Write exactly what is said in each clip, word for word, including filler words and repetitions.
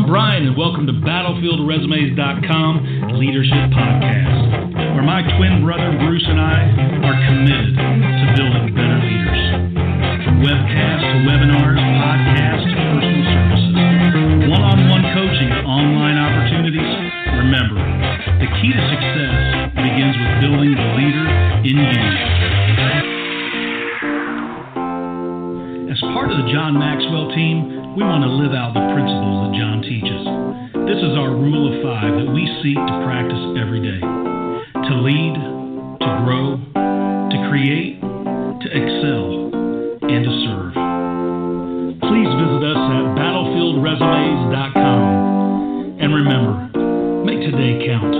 Brian, and welcome to Battlefield Resumes dot com Leadership Podcast, where my twin brother Bruce and I are committed to building better leaders. From webcasts to webinars, podcasts to personal services, one-on-one coaching to online opportunities, remember, the key to success begins with building the leader in you. As part of the John Maxwell team, we want to live out the principles that John teaches. This is our rule of five that we seek to practice every day. To lead, to grow, to create, to excel, and to serve. Please visit us at Battlefield Resumes dot com. And remember, make today count.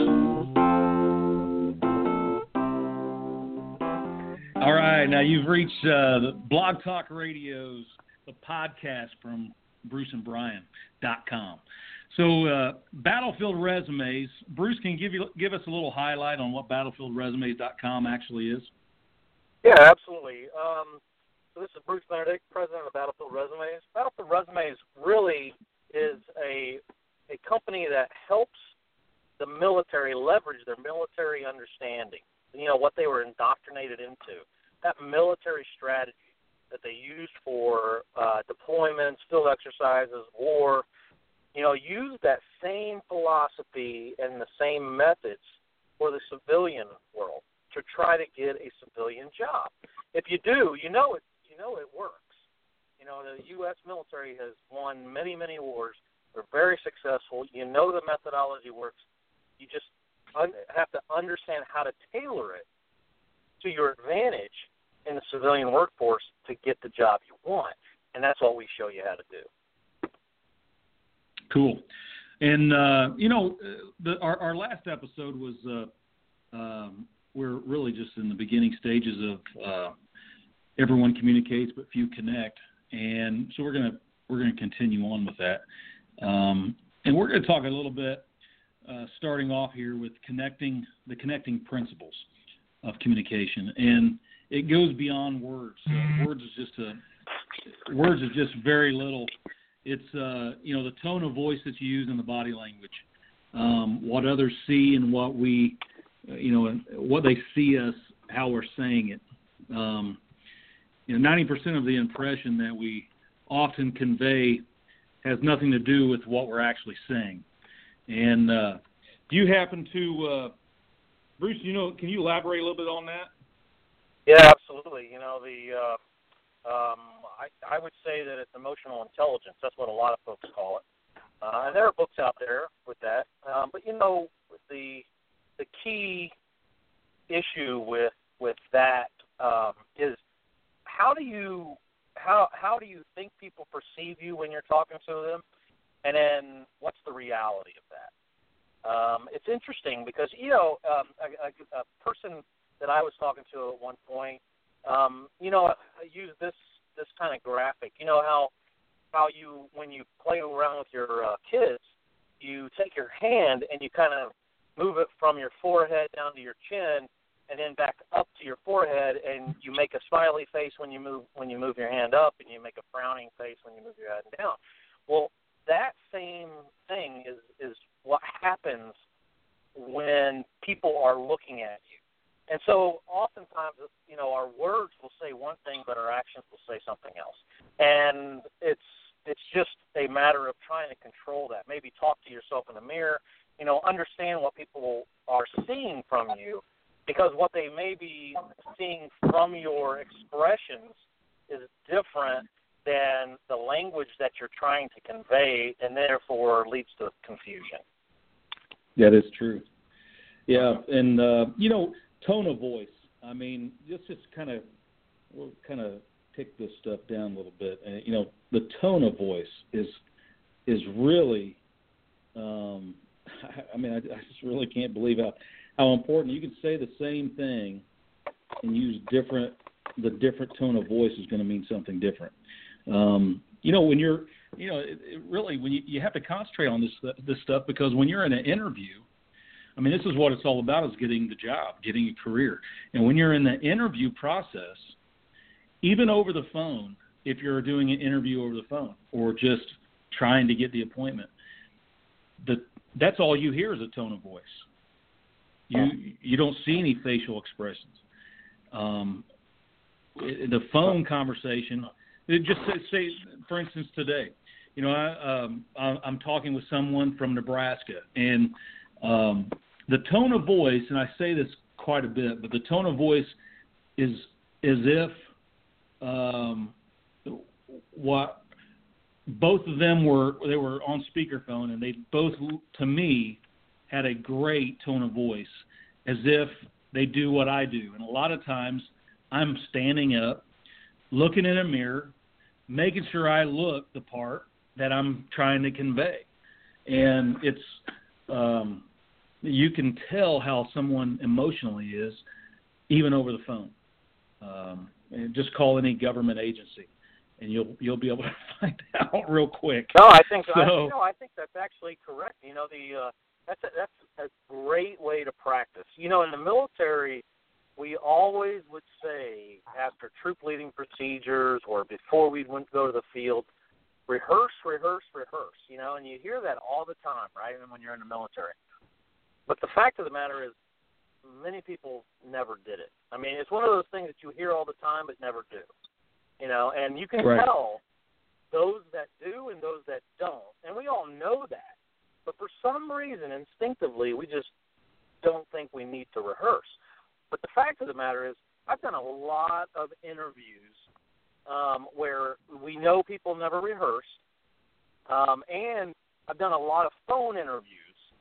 All right, now you've reached uh, the Blog Talk Radio's the podcast from Bruce and Brian dot com. So uh, Battlefield Resumes, Bruce, can you give you give us a little highlight on what Battlefield Resumes dot com actually is? Yeah, absolutely. Um, so this is Bruce Benedict, president of Battlefield Resumes. Battlefield Resumes really is a a company that helps the military leverage their military understanding. You know, what they were indoctrinated into, that military strategy that they used for uh, deployments, field exercises, war, you know, use that same philosophy and the same methods for the civilian world to try to get a civilian job. If you do, you know it. You know it works. You know, the U S military has won many, many wars. They're very successful. You know the methodology works. You just un- have to understand how to tailor it to your advantage in the civilian workforce to get the job you want. And that's what we show you how to do. Cool. And, uh, you know, the, our, our last episode was uh, um, we're really just in the beginning stages of uh, everyone communicates but few connect. And so we're going to we're going to continue on with that. Um, and we're going to talk a little bit, uh, starting off here with connecting the connecting principles of communication. And it goes beyond words. Uh, words is just a words is just very little. It's uh, you know, the tone of voice that you use in the body language, um, what others see and what we, uh, you know, what they see us, how we're saying it. Um, you know, ninety percent of the impression that we often convey has nothing to do with what we're actually saying. And uh, do you happen to, uh, Bruce? You know, can you elaborate a little bit on that? Yeah, absolutely. You know, the uh, um, I, I would say that it's emotional intelligence. That's what a lot of folks call it. Uh, and there are books out there with that. Um, but, you know, the the key issue with with that um, is how do you how how do you think people perceive you when you're talking to them, and then what's the reality of that? Um, it's interesting because, you know, um, a, a, a person that I was talking to at one point, um, you know, I use this this kind of graphic. You know how how you, when you play around with your uh, kids, you take your hand and you kind of move it from your forehead down to your chin, and then back up to your forehead, and you make a smiley face when you move when you move your hand up, and you make a frowning face when you move your hand down. Well, that same thing is is what happens when people are looking at you. And so oftentimes, you know, our words will say one thing, but our actions will say something else. And it's it's just a matter of trying to control that. Maybe talk to yourself in the mirror, you know, understand what people are seeing from you, because what they may be seeing from your expressions is different than the language that you're trying to convey, and therefore leads to confusion. That is true. Yeah, and, uh, you know, tone of voice. I mean, let's just kind of we'll kind of pick this stuff down a little bit. And, you know, the tone of voice is is really. Um, I, I mean, I, I just really can't believe how how important. You can say the same thing and use different. The different tone of voice is going to mean something different. Um, you know, when you're, you know, it, it really when you, you have to concentrate on this this stuff, because when you're in an interview. I mean, this is what it's all about, is getting the job, getting a career. And when you're in the interview process, even over the phone, if you're doing an interview over the phone or just trying to get the appointment, the that's all you hear is a tone of voice. You you don't see any facial expressions. Um, the phone conversation, it just say, say, for instance, today, you know, I, um, I'm talking with someone from Nebraska, and um, the tone of voice, and I say this quite a bit, but the tone of voice is as if um, what both of them were they were on speakerphone, and they both, to me, had a great tone of voice, as if they do what I do. And a lot of times I'm standing up, looking in a mirror, making sure I look the part that I'm trying to convey. And it's um, you can tell how someone emotionally is even over the phone. Um, and just call any government agency, and you'll you'll be able to find out real quick. No, I think so, I, no, I think that's actually correct. You know, the uh, that's a, that's a great way to practice. You know, in the military, we always would say after troop leading procedures or before we went to go to the field, rehearse, rehearse, rehearse. You know, and you hear that all the time, right? And when you're in the military. But the fact of the matter is, many people never did it. I mean, it's one of those things that you hear all the time but never do. You know, and you can right. tell those that do and those that don't. And we all know that. But for some reason, instinctively, we just don't think we need to rehearse. But the fact of the matter is, I've done a lot of interviews um, where we know people never rehearse, um, and I've done a lot of phone interviews.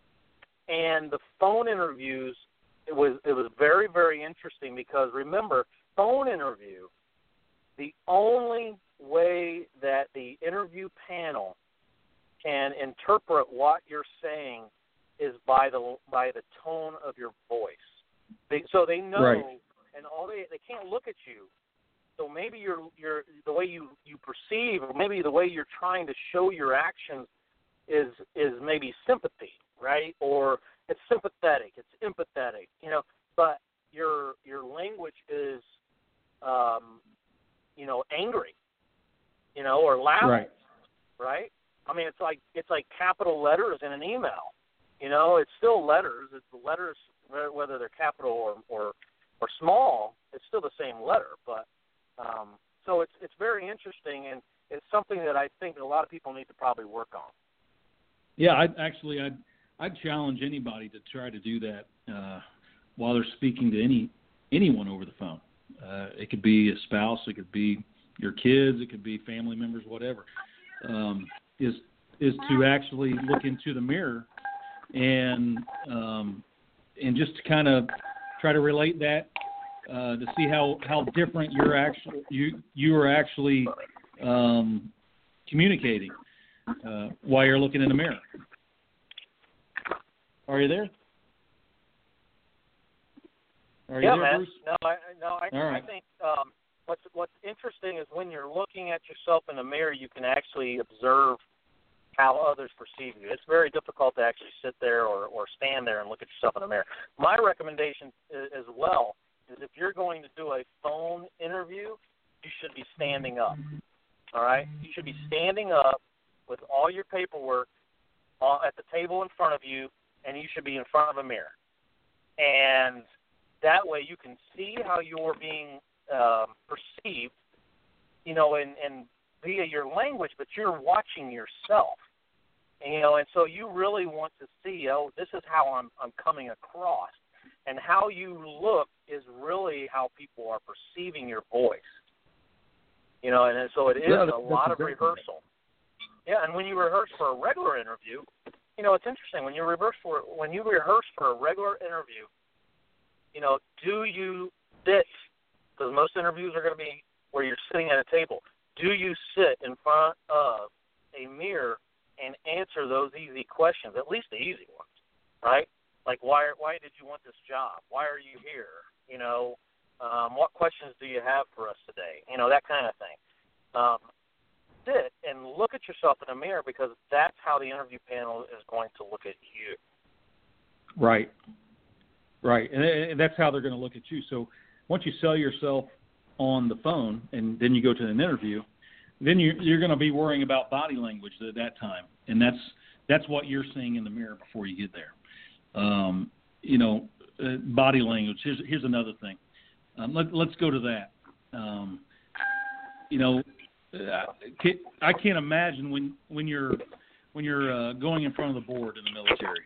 And the phone interviews, it was it was very, very interesting because, remember, phone interview, the only way that the interview panel can interpret what you're saying is by the by the tone of your voice. They, so they know, right. and all they they can't look at you. So maybe you're you're the way you, you perceive, or maybe the way you're trying to show your actions is is maybe sympathy, right? Or it's sympathetic, it's empathetic, you know. But your your language is, um, you know, angry, you know, or loud, right? Right? I mean, it's like it's like capital letters in an email. You know, it's still letters. It's the letters, whether they're capital or or, or small, it's still the same letter. But um, so it's it's very interesting, and it's something that I think a lot of people need to probably work on. Yeah, I actually I'd I'd challenge anybody to try to do that uh, while they're speaking to any anyone over the phone. Uh, it could be a spouse, it could be your kids, it could be family members, whatever. Um, is is to actually look into the mirror and um, and just to kind of try to relate that uh, to see how, how different you're actually you you are actually um, communicating uh, while you're looking in the mirror. Are you there? Are you yeah, there, man. Bruce? No, I, no, I, All right. I think um, what's what's interesting is when you're looking at yourself in the mirror, you can actually observe how others perceive you. It's very difficult to actually sit there or, or stand there and look at yourself in the mirror. My recommendation as well is if you're going to do a phone interview, you should be standing up. All right? You should be standing up with all your paperwork uh, at the table in front of you, and you should be in front of a mirror. And that way you can see how you're being um, perceived, you know, and, and via your language, but you're watching yourself. And, you know, and so you really want to see, oh, this is how I'm I'm coming across. And how you look is really how people are perceiving your voice. You know, and so it is yeah, a lot of exactly rehearsal. Right. Yeah, and when you rehearse for a regular interview, you know, it's interesting. When you rehearse for when you rehearse for a regular interview, you know, do you sit, because most interviews are going to be where you're sitting at a table, do you sit in front of a mirror and answer those easy questions, at least the easy ones, right? Like, why why did you want this job? Why are you here? You know, um, what questions do you have for us today? You know, that kind of thing. Um, sit and look at yourself in the mirror, because that's how the interview panel is going to look at you. Right. Right, and that's how they're going to look at you. So once you sell yourself on the phone and then you go to an interview, then you're, you're going to be worrying about body language at that time. And that's That's what you're seeing in the mirror before you get there. Um, you know, uh, body language. Here's here's another thing. Um, let, let's go to that. Um, you know, I can't imagine when when you're when you're uh, going in front of the board in the military,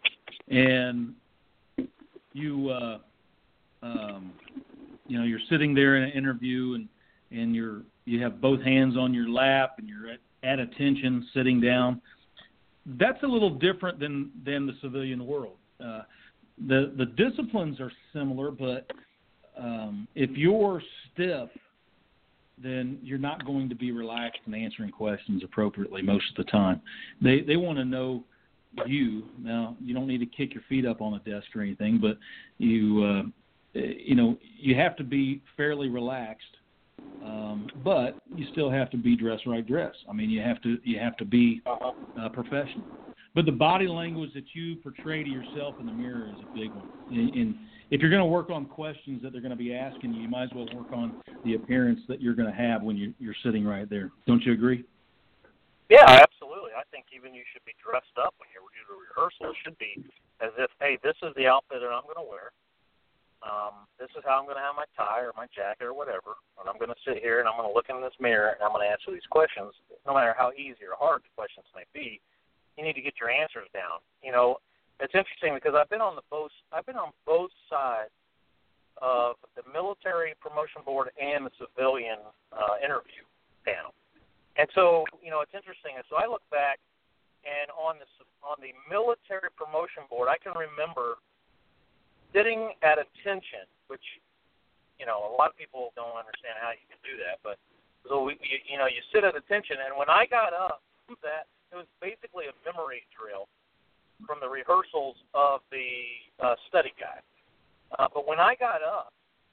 and you uh, um, you know you're sitting there in an interview, and and you're you have both hands on your lap, and you're at, at attention, sitting down. That's a little different than than the civilian world. Uh, the the disciplines are similar, but um, if you're stiff, then you're not going to be relaxed and answering questions appropriately most of the time. They they want to know you. Now, you don't need to kick your feet up on the desk or anything, but you uh, you know you have to be fairly relaxed, um, but you still have to be dress right dress. I mean, you have to you have to be uh, professional. But the body language that you portray to yourself in the mirror is a big one. And, and if you're going to work on questions that they're going to be asking you, you might as well work on the appearance that you're going to have when you, you're sitting right there. Don't you agree? Yeah, absolutely. I think even you should be dressed up when you do the rehearsal. It should be as if, hey, this is the outfit that I'm going to wear. Um, this is how I'm going to have my tie or my jacket or whatever. And I'm going to sit here and I'm going to look in this mirror and I'm going to answer these questions, no matter how easy or hard the questions may be. You need to get your answers down. You know, it's interesting because I've been on the both I've been on both sides of the military promotion board and the civilian uh, interview panel. And so, you know, it's interesting. And so I look back, and on the on the military promotion board, I can remember sitting at attention, which, you know, a lot of people don't understand how you can do that. But so we, you, you know, you sit at attention, and when I got up, that it was basically a memory drill from the rehearsals of the uh, study guide. Uh, but when I got up,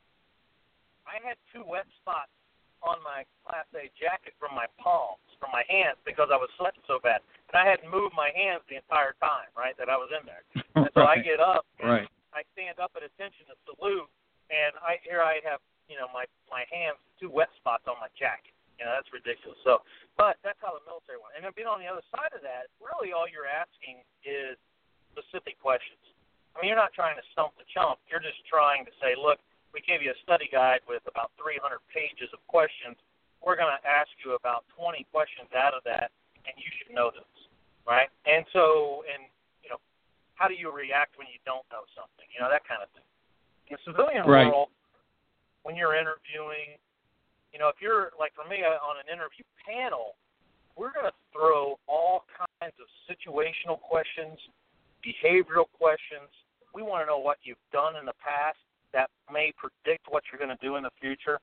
I had two wet spots on my Class A jacket from my palms, from my hands, because I was sweating so bad. And I hadn't moved my hands the entire time, right, that I was in there. And so right. I get up, and right. I stand up at attention to salute, and I here I have, you know, my, my hands, two wet spots on my jacket. You know, that's ridiculous. So, but that's how the military went. And then being on the other side of that, really all you're asking is specific questions. I mean, you're not trying to stump the chump. You're just trying to say, look, we gave you a study guide with about three hundred pages of questions. We're going to ask you about twenty questions out of that, and you should know those, right? And so, and, you know, how do you react when you don't know something? You know, that kind of thing. In the civilian right. world, when you're interviewing, you know, if you're, like for me, on an interview panel, we're going to throw all kinds of situational questions, behavioral questions. We want to know what you've done in the past that may predict what you're going to do in the future.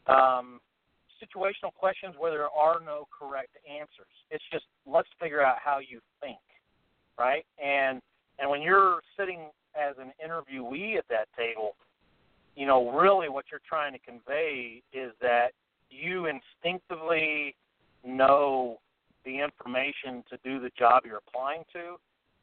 Um, situational questions where there are no correct answers. It's just, let's figure out how you think, right? And and when you're sitting as an interviewee at that table, you know, really what you're trying to convey is that you instinctively know the information to do the job you're applying to,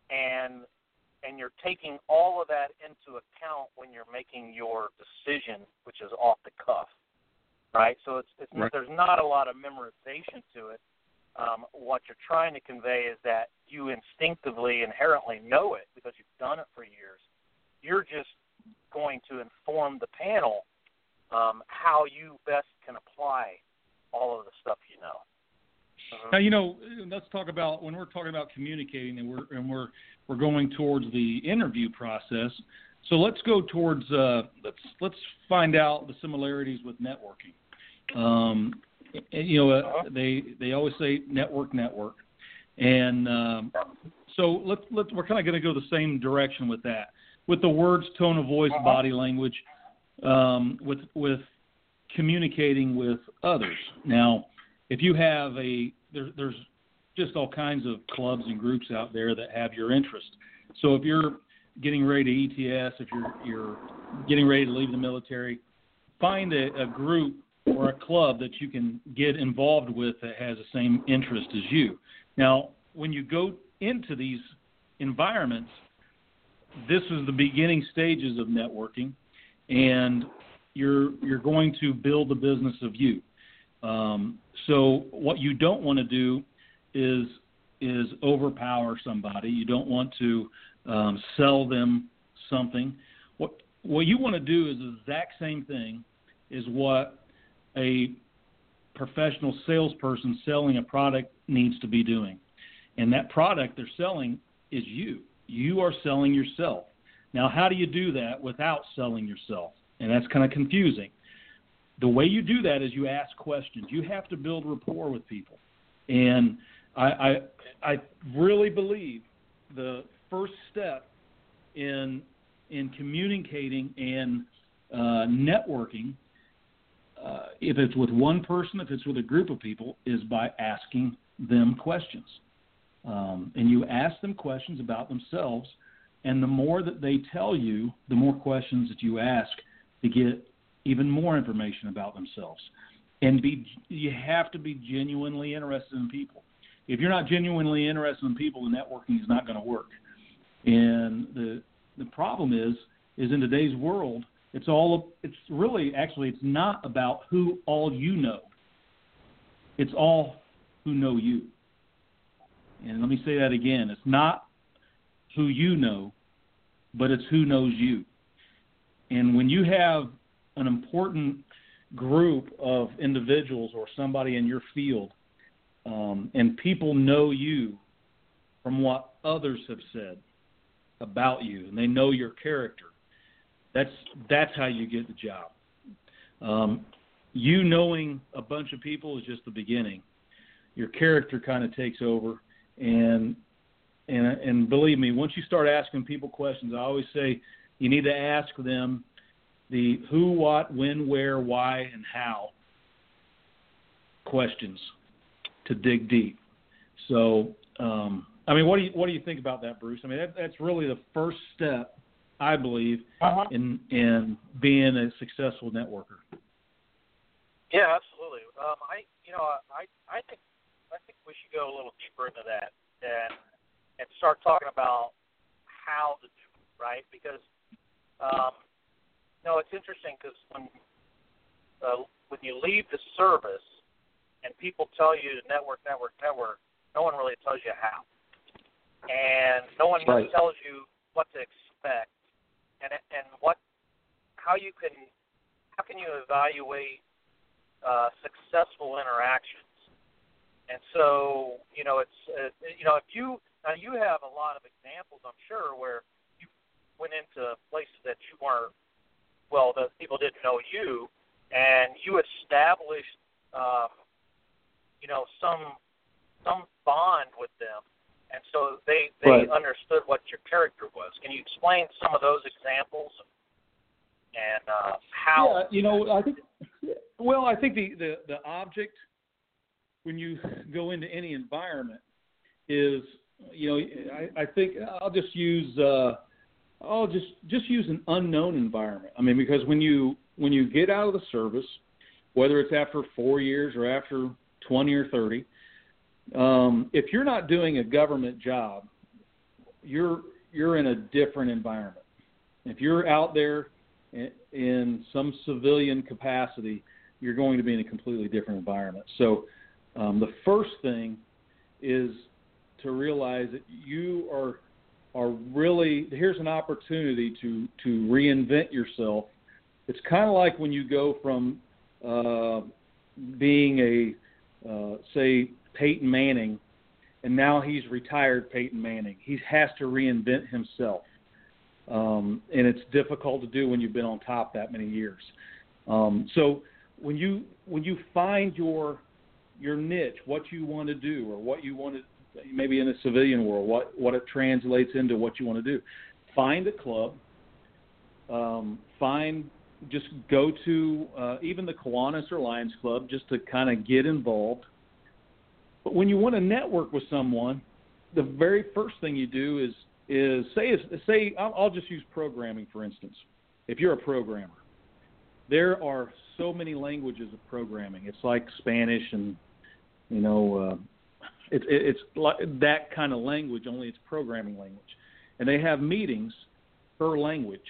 and and you're taking all of that into account when you're making your decision, which is off the cuff, right? So it's, it's right. there's not a lot of memorization to it. Um, what you're trying to convey is that you instinctively, inherently know it because you've done it for years. You're just going to inform the panel um, how you best can apply all of the stuff you know. Mm-hmm. Now, you know, let's talk about when we're talking about communicating and we're and we're we're going towards the interview process. So let's go towards uh, let's let's find out the similarities with networking. Um, you know, uh, they they always say network, network, and um, so let's let's we're kind of going to go the same direction with that. With the words, tone of voice, uh-huh. body language, um, with with communicating with others. Now, if you have a there, there's just all kinds of clubs and groups out there that have your interest. So if you're getting ready to E T S, if you're you're getting ready to leave the military, find a, a group or a club that you can get involved with that has the same interest as you. Now, when you go into these environments, this is the beginning stages of networking, and you're you're going to build the business of you. Um, so what you don't want to do is is overpower somebody. You don't want to um, sell them something. What what you want to do is the exact same thing is what a professional salesperson selling a product needs to be doing. And that product they're selling is you. You are selling yourself. Now, how do you do that without selling yourself? And that's kind of confusing. The way you do that is you ask questions. You have to build rapport with people. And I, I, I really believe the first step in in communicating and uh, networking, uh, if it's with one person, if it's with a group of people, is by asking them questions. Um, and you ask them questions about themselves, and the more that they tell you, the more questions that you ask to get even more information about themselves. And be you have to be genuinely interested in people. If you're not genuinely interested in people, the networking is not going to work. And the the problem is, is in today's world, it's all it's really actually it's not about who all you know. It's all who know you. And let me say that again. It's not who you know, but it's who knows you. And when you have an important group of individuals or somebody in your field, um, and people know you from what others have said about you, and they know your character, that's that's how you get the job. Um, you knowing a bunch of people is just the beginning. Your character kind of takes over, and and and believe me, once you start asking people questions, I always say you need to ask them the who, what, when, where, why, and how questions to dig deep. So, um, I mean, what do you what do you think about that, Bruce? I mean, that, that's really the first step, I believe, uh-huh. in in being a successful networker. Yeah, absolutely. Um, I you know I I think I think we should go a little deeper into that and and start talking about how to do it, right? Because um, you know, it's interesting because when uh, when you leave the service and people tell you to network, network, network, no one really tells you how, and no one right. tells you what to expect, and and what how you can how can you evaluate uh, successful interactions. And so, you know, it's uh, you know, if you now you have a lot of examples, I'm sure, where you went into places that you weren't. Well, the people didn't know you, and you established, um, you know, some some bond with them, and so they they right. understood what your character was. Can you explain some of those examples and uh, how? Yeah, you know, I think. Well, I think the, the, the object when you go into any environment is, you know, I, I think I'll just use. Uh, Oh, just just use an unknown environment. I mean, because when you when you get out of the service, whether it's after four years or after twenty or thirty, um, if you're not doing a government job, you're you're in a different environment. If you're out there in, in some civilian capacity, you're going to be in a completely different environment. So, um, the first thing is to realize that you are. are really, here's an opportunity to, to reinvent yourself. It's kind of like when you go from uh, being a, uh, say, Peyton Manning, and now he's retired Peyton Manning. He has to reinvent himself. Um, and it's difficult to do when you've been on top that many years. Um, so when you when you find your your niche, what you want to do or what you want to maybe in the civilian world, what, what it translates into what you want to do. Find a club. Um, find, just go to uh, even the Kiwanis or Lions Club just to kind of get involved. But when you want to network with someone, the very first thing you do is, is say, say I'll, I'll just use programming, for instance. If you're a programmer, there are so many languages of programming. It's like Spanish and, you know, uh, It's it's like that kind of language, only it's programming language. And they have meetings per language.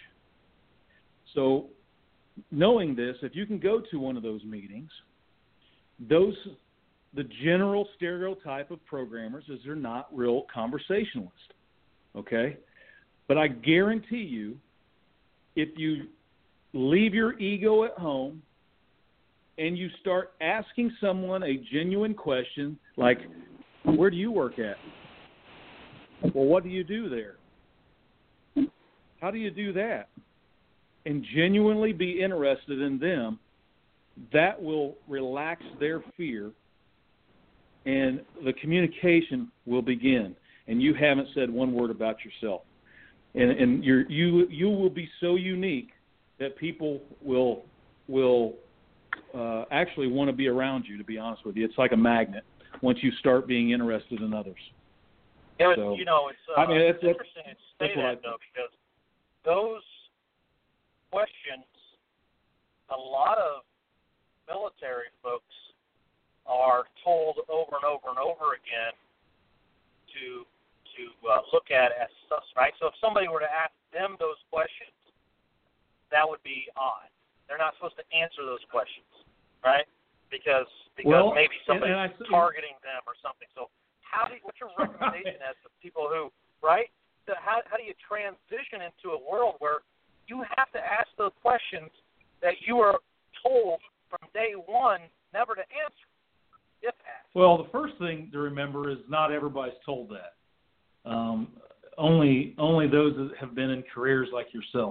So knowing this, if you can go to one of those meetings, those the general stereotype of programmers is they're not real conversationalists, okay? But I guarantee you, if you leave your ego at home and you start asking someone a genuine question like, where do you work at? Well, what do you do there? How do you do that? And genuinely be interested in them, that will relax their fear and the communication will begin. And you haven't said one word about yourself. And, and you're, you you will be so unique that people will will uh, actually want to be around you, to be honest with you. It's like a magnet once you start being interested in others. Yeah, so, you know, it's, uh, I mean, it's interesting to say that, I, though, because those questions, a lot of military folks are told over and over and over again to to uh, look at as sus, right? So if somebody were to ask them those questions, that would be odd. They're not supposed to answer those questions, right? Because because well, maybe somebody's and, and I, targeting them or something. So how do you, what's your recommendation as to people who, right? So how how do you transition into a world where you have to ask those questions that you are told from day one never to answer, if asked? Well, the first thing to remember is not everybody's told that. Um, only only those that have been in careers like yourself.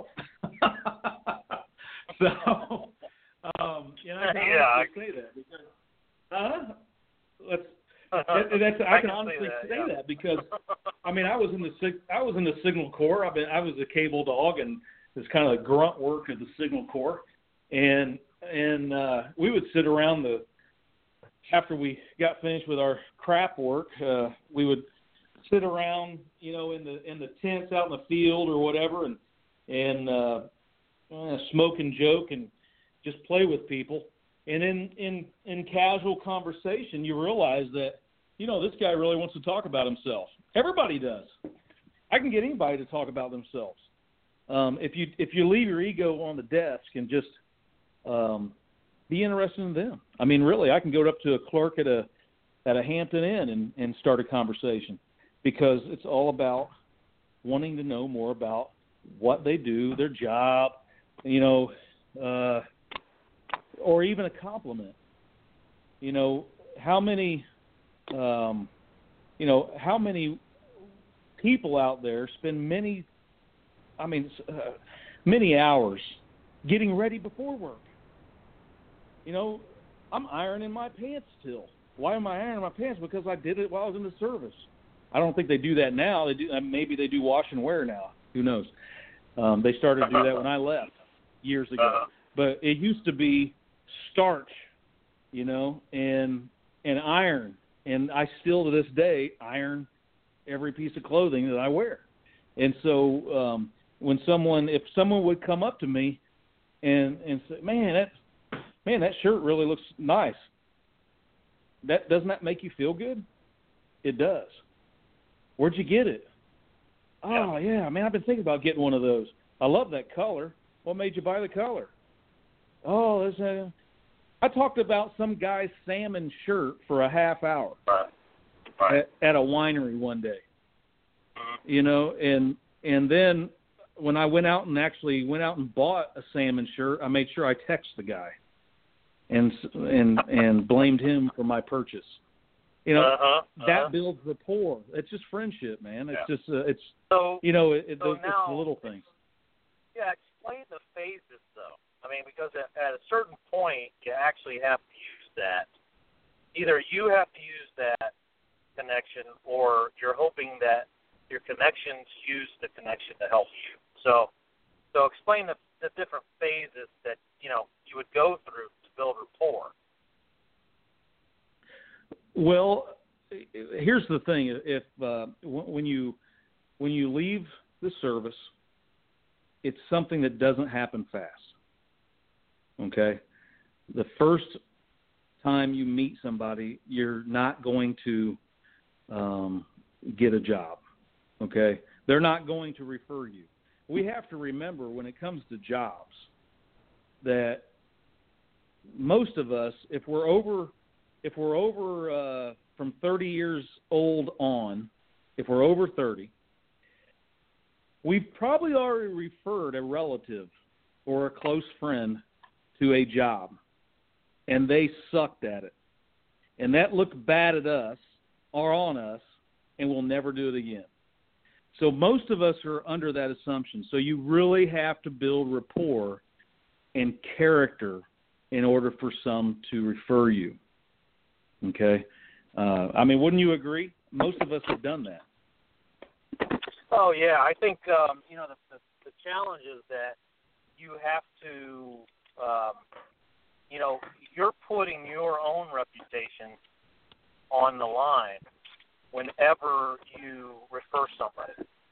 so, um, and I can yeah, honestly I, say that because, uh, let's. That, that's, I, I can, can honestly say, that, say yeah. that because I mean I was in the I was in the Signal Corps. I've been I was a cable dog and it's kind of the grunt work of the Signal Corps, and and uh, we would sit around the after we got finished with our crap work, uh, we would sit around, you know, in the in the tents out in the field or whatever, and and uh, uh, smoke and joke and just play with people. And in, in in casual conversation, you realize that, you know, this guy really wants to talk about himself. Everybody does. I can get anybody to talk about themselves. Um, if you if you leave your ego on the desk and just um, be interested in them. I mean, really, I can go up to a clerk at a at a Hampton Inn and, and start a conversation because it's all about wanting to know more about what they do, their job, you know, uh, or even a compliment. You know, how many, um, you know, how many people out there spend many, I mean, uh, many hours getting ready before work. You know, I'm ironing my pants still. Why am I ironing my pants? Because I did it while I was in the service. I don't think they do that now. They do. Maybe they do wash and wear now. Who knows? Um, they started to do that when I left years ago. Uh-huh. But it used to be starch, you know, and and iron. And I still to this day iron every piece of clothing that I wear. And so um, when someone, if someone would come up to me and and say, "Man, that man, that shirt really looks nice," that doesn't that make you feel good? It does. Where'd you get it? Oh, yeah, man, I've been thinking about getting one of those. I love that color. What made you buy the color? Oh, there's a, I talked about some guy's salmon shirt for a half hour right. Right. At, at a winery one day. You know, and and then when I went out and actually went out and bought a salmon shirt, I made sure I texted the guy and and and blamed him for my purchase. You know, uh-huh, uh-huh. that builds rapport. It's just friendship, man. It's yeah. just, uh, it's, so, you know, it, so it's now, the little things. Yeah, explain the phases, though. I mean, because at, at a certain point, you actually have to use that. Either you have to use that connection, or you're hoping that your connections use the connection to help you. So, so explain the, the different phases that, you know, you would go through to build rapport. Well, here's the thing: if uh, when you when you leave the service, it's something that doesn't happen fast. Okay, the first time you meet somebody, you're not going to um, get a job. Okay, they're not going to refer you. We have to remember when it comes to jobs that most of us, if we're over if we're over uh, from thirty years old on, if we're over thirty, we've probably already referred a relative or a close friend to a job, and they sucked at it. And that looked bad at us or on us, and we'll never do it again. So most of us are under that assumption. So you really have to build rapport and character in order for some to refer you. Okay? Uh, I mean, wouldn't you agree? Most of us have done that. Oh, yeah. I think, um, you know, the, the, the challenge is that you have to, um, you know, you're putting your own reputation on the line whenever you refer somebody.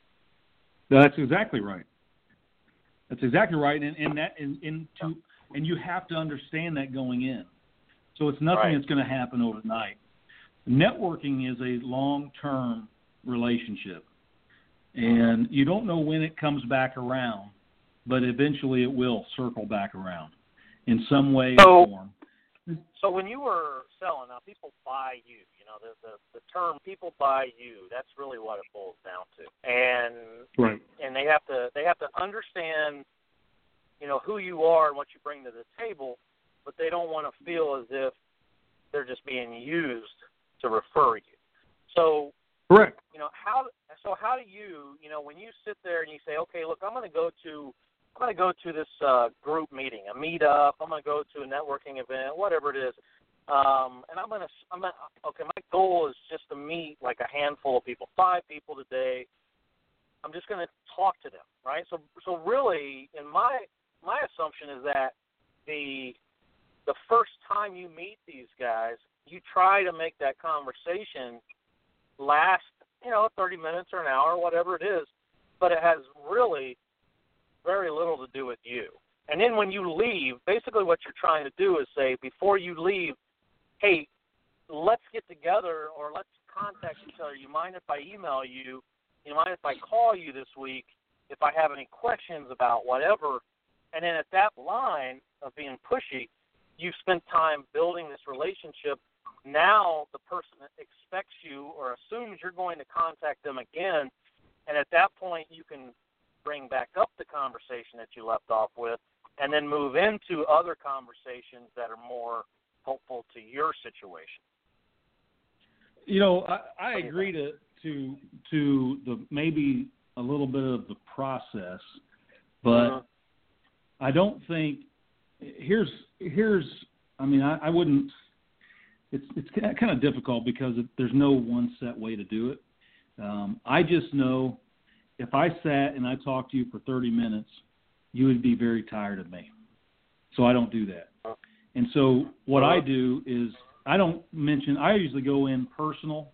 That's exactly right. That's exactly right, and, and that and, and to and you have to understand that going in. So it's nothing Right. that's going to happen overnight. Networking is a long-term relationship, and you don't know when it comes back around, but eventually it will circle back around in some way So, or form. So when you were selling, now people buy you. You know, the, the the term "people buy you." That's really what it boils down to. And Right. and they have to they have to understand, you know, who you are and what you bring to the table, but they don't want to feel as if they're just being used to refer you. So, Correct. you know, how so how do you, you know, when you sit there and you say, okay, look, I'm going to go to I'm going to go to this uh, group meeting, a meetup. I'm going to go to a networking event, whatever it is, um, and I'm going to. I'm gonna, okay. My goal is just to meet like a handful of people, five people today. I'm just going to talk to them, right? So, so really, in my my assumption is that the the first time you meet these guys, you try to make that conversation last, you know, thirty minutes or an hour, whatever it is, but it has really very little to do with you. And then when you leave, basically what you're trying to do is say, before you leave, hey, let's get together or let's contact each other. You mind if I email you? You mind if I call you this week if I have any questions about whatever? And then at that line of being pushy, you've spent time building this relationship. Now the person expects you or assumes you're going to contact them again, and at that point you can bring back up the conversation that you left off with and then move into other conversations that are more helpful to your situation. You know, I, I agree to to to the maybe a little bit of the process, but uh-huh. I don't think here's here's I mean I, I wouldn't. It's it's kind of difficult because it, there's no one set way to do it. Um, I just know if I sat and I talked to you for thirty minutes, you would be very tired of me. So I don't do that. And so what I do is I don't mention, I usually go in personal.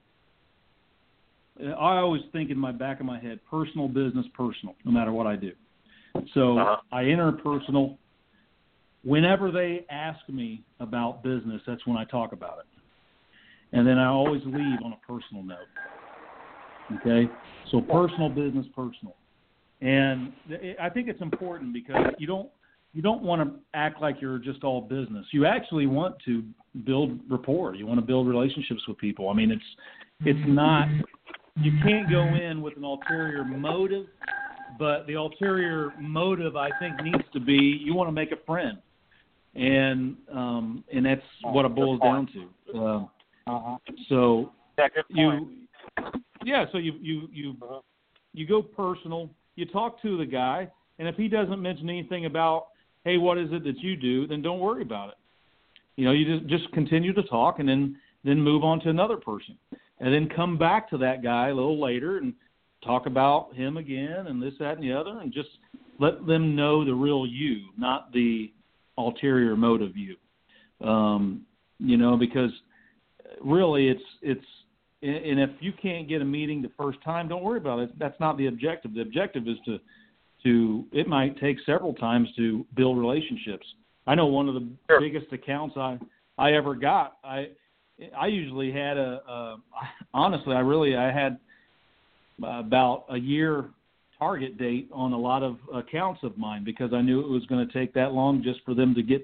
I always think in my back of my head, personal, business, personal, no matter what I do. So uh-huh. I enter personal. Whenever they ask me about business, that's when I talk about it. And then I always leave on a personal note. Okay? So personal, business, personal. And I think it's important because you don't you don't want to act like you're just all business. You actually want to build rapport. You want to build relationships with people. I mean, it's it's not you can't go in with an ulterior motive, but the ulterior motive I think needs to be you want to make a friend. And um, and that's what it boils down to. Uh, uh-huh. So yeah, good point. you yeah, so you you you uh-huh. you go personal. You talk to the guy, and if he doesn't mention anything about, hey, what is it that you do, then don't worry about it. You know, you just just continue to talk, and then then move on to another person, and then come back to that guy a little later and talk about him again, and this, that, and the other, and just let them know the real you, not the ulterior motive you. Um, you know, because really, it's it's. And if you can't get a meeting the first time, don't worry about it. That's not the objective. The objective is to, to it might take several times to build relationships. I know one of the sure. biggest accounts I, I ever got, I I usually had a, a honestly, I really, I had about a year target date on a lot of accounts of mine because I knew it was going to take that long just for them to get to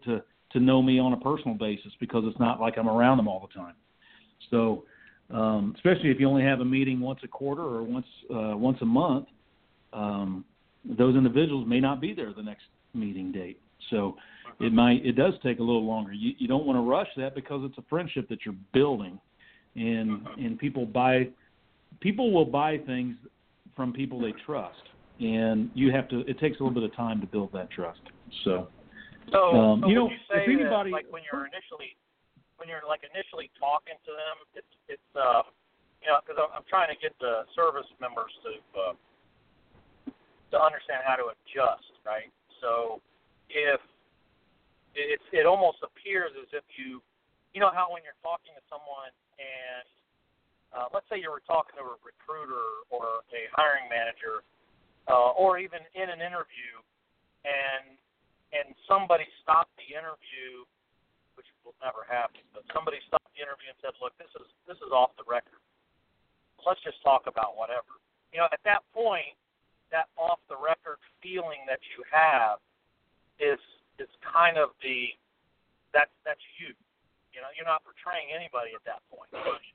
to know me on a personal basis because it's not like I'm around them all the time. So, um, especially if you only have a meeting once a quarter or once uh, once a month, um, those individuals may not be there the next meeting date. So it might it does take a little longer. You, you don't want to rush that because it's a friendship that you're building, and and people buy people will buy things from people they trust, and you have to. It takes a little bit of time to build that trust. So, so, um, so you know, would you say if anybody, that, like when you're initially when you're like initially talking to them, it's it's uh, you know, because I'm trying to get the service members to uh, to understand how to adjust, right? So if it it almost appears as if you you know how when you're talking to someone and uh, let's say you were talking to a recruiter or a hiring manager uh, or even in an interview and and somebody stopped the interview, which will never happen, but somebody stopped the interview and said, look, this is this is off the record. Let's just talk about whatever. You know, at that point, that off the record feeling that you have is is kind of the that's that's you. You know, you're not portraying anybody at that point.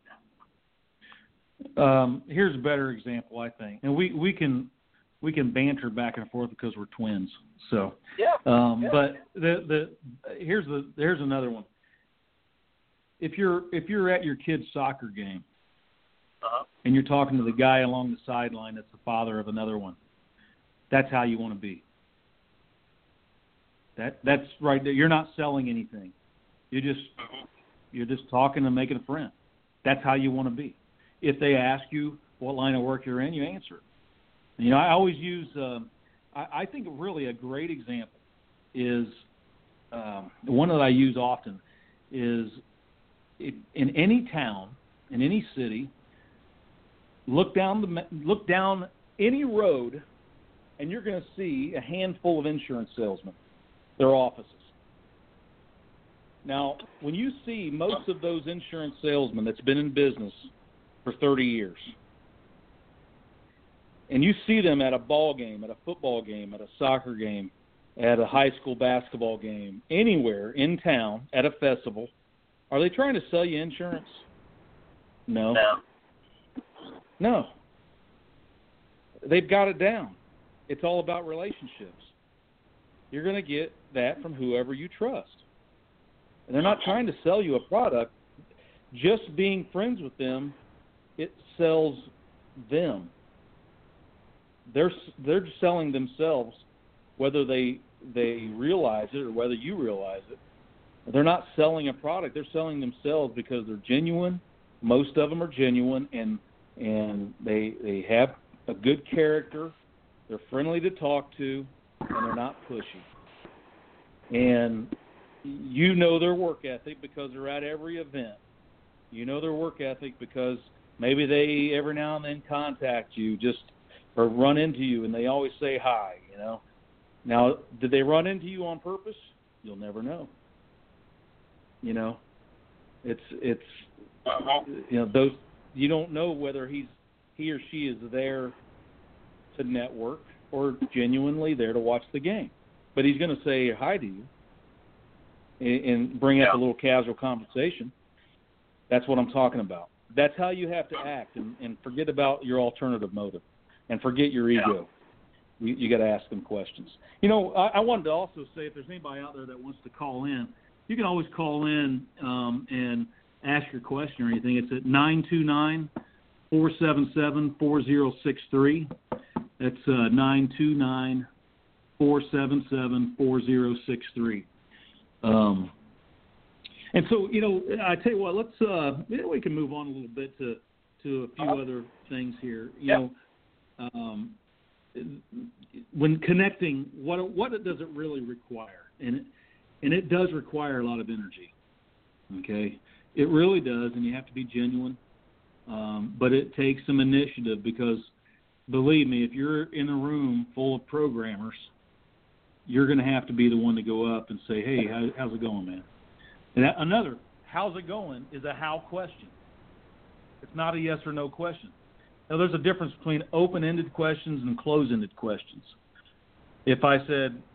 Um, here's a better example, I think, and we, we can we can banter back and forth because we're twins. So yeah. Um, yeah. But the the here's the here's another one. If you're if you're at your kid's soccer game uh-huh. and you're talking to the guy along the sideline that's the father of another one, that's how you want to be. That that's right there. You're not selling anything. You're just you're just talking and making a friend. That's how you want to be. If they ask you what line of work you're in, you answer it. And, you know, I always use. Uh, I, I think really a great example is um, the one that I use often is it, in any town, in any city. Look down the look down any road, and you're going to see a handful of insurance salesmen. Their offices. Now, when you see most of those insurance salesmen that's been in business for thirty years, and you see them at a ball game, at a football game, at a soccer game, at a high school basketball game, anywhere in town, at a festival, are they trying to sell you insurance? No. No. No. They've got it down. It's all about relationships. You're going to get that from whoever you trust. And they're not trying to sell you a product. Just being friends with them, it sells them. They're they're selling themselves, whether they they realize it or whether you realize it. They're not selling a product. They're selling themselves because they're genuine. Most of them are genuine, and and they they have a good character. They're friendly to talk to, and they're not pushy. And you know their work ethic because they're at every event. You know their work ethic because maybe they every now and then contact you just or run into you, and they always say hi, you know. Now, did they run into you on purpose? You'll never know. You know, it's it's uh-huh. you know those you don't know whether he's he or she is there to network or genuinely there to watch the game. But he's going to say hi to you and, and bring yeah. up a little casual conversation. That's what I'm talking about. That's how you have to act, and, and forget about your alternative motive, and forget your ego. Yeah. You, you got to ask them questions. You know, I, I wanted to also say if there's anybody out there that wants to call in, you can always call in um, and ask your question or anything. It's at nine two nine, four seven seven, four zero six three. That's uh, nine two nine, four seven seven, four zero six three. Um, and so, you know, I tell you what, let's uh, maybe we can move on a little bit to, to a few uh-huh. other things here. You yep. know, um, when connecting, what what does it really require? And it, and it does require a lot of energy. Okay, it really does, and you have to be genuine. Um, but it takes some initiative because, believe me, if you're in a room full of programmers, you're going to have to be the one to go up and say, "Hey, how, how's it going, man?" And that, another, "How's it going?" is a how question. It's not a yes or no question. Now, there's a difference between open-ended questions and closed-ended questions. If I said,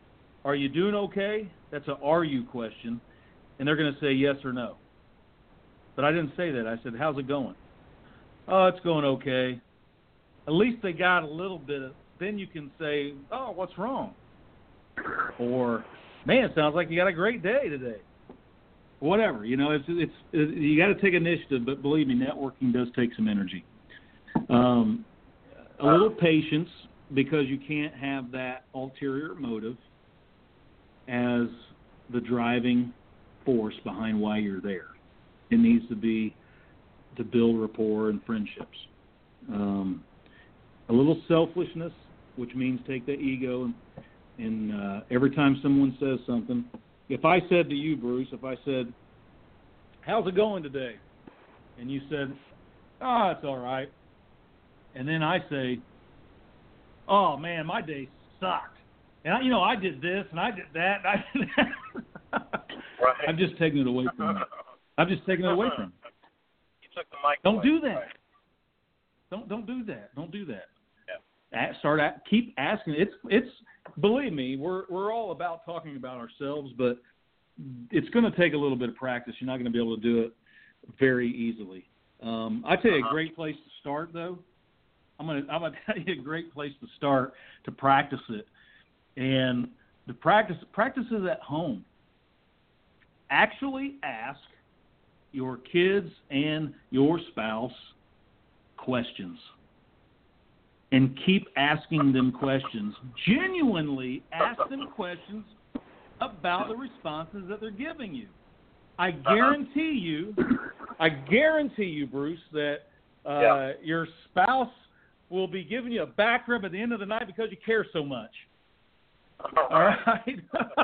are you doing okay? That's a are you question, and they're going to say yes or no. But I didn't say that. I said, how's it going? Oh, it's going okay. At least they got a little bit of, then you can say, oh, what's wrong? Or, man, it sounds like you got a great day today. Whatever, you know, it's it's it, you got to take initiative, but believe me, networking does take some energy. Um, a little patience, because you can't have that ulterior motive as the driving force behind why you're there. It needs to be to build rapport and friendships. Um, a little selfishness, which means take the ego and, and uh, every time someone says something. If I said to you, Bruce, if I said, how's it going today? And you said, oh, it's all right. And then I say, oh, man, my day sucked. And, I, you know, I did this and I did that. And I did that. Right. I'm just taking it away from you. I'm just taking it away from you. You took the mic Don't away. do that. Right. Don't don't do that. Don't do that. Yeah. Start at, keep asking. It's it's believe me, we're we're all about talking about ourselves, but it's going to take a little bit of practice. You're not going to be able to do it very easily. Um, I tell you uh-huh. a great place to start, though. I'm gonna I'm gonna tell you a great place to start to practice it, and the practice practices at home. Actually, ask your kids and your spouse questions. And keep asking them questions. Genuinely ask them questions about the responses that they're giving you. I guarantee you, I guarantee you, Bruce, that uh, yeah. your spouse will be giving you a back rub at the end of the night because you care so much. All right?